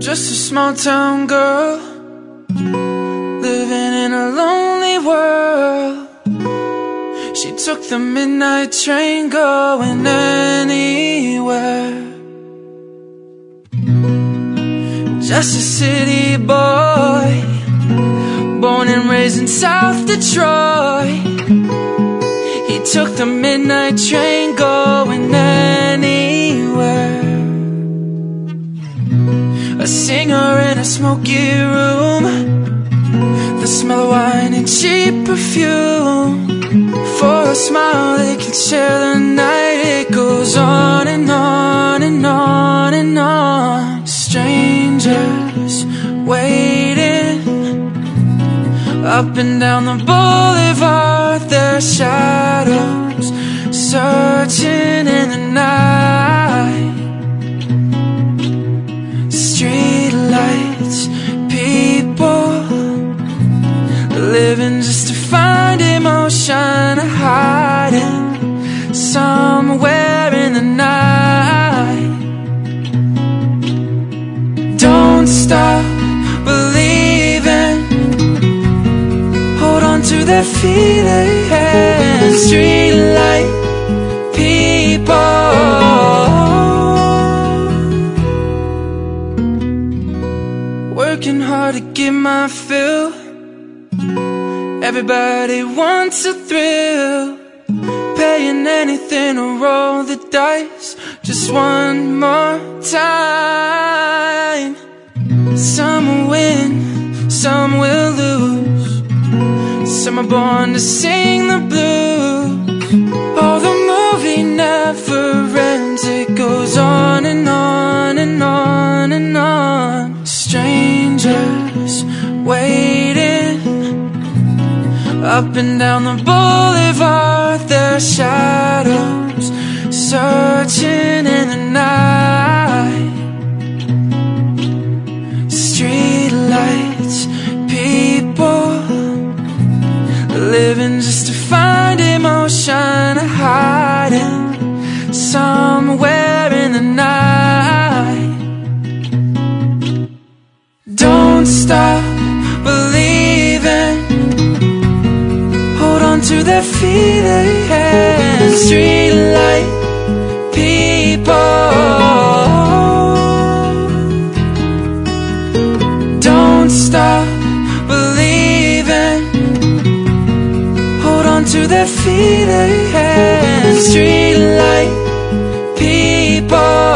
just a small town girl, living in a lonely world. She took the midnight train, going anywhere. Just a city boy, born and raised in South Detroit. He took the midnight train, going anywhere. A singer in a smoky room, the smell of wine and cheap perfume. For a smile they can share the night. It goes on and on and on and on. Strangers waiting up and down the boulevard, their shadows searching in the night. Street lights, people living just to find emotion, hiding somewhere in the night. Don't stop believing, hold on to their feelings. Street light people, working hard to get my fill. Everybody wants a thrill, paying anything to roll the dice just one more time. Some will win, some will lose, some are born to sing the blues. Oh, the movie never ends, it goes on and on and on and on. Strangers waiting up and down the boulevard, their shadows searching in the night. Street lights, people living just to find emotion, hiding somewhere in the night. Don't stop believing, hold on to their feelings. Street light people, don't stop believing, hold on to their feelings. Street light people.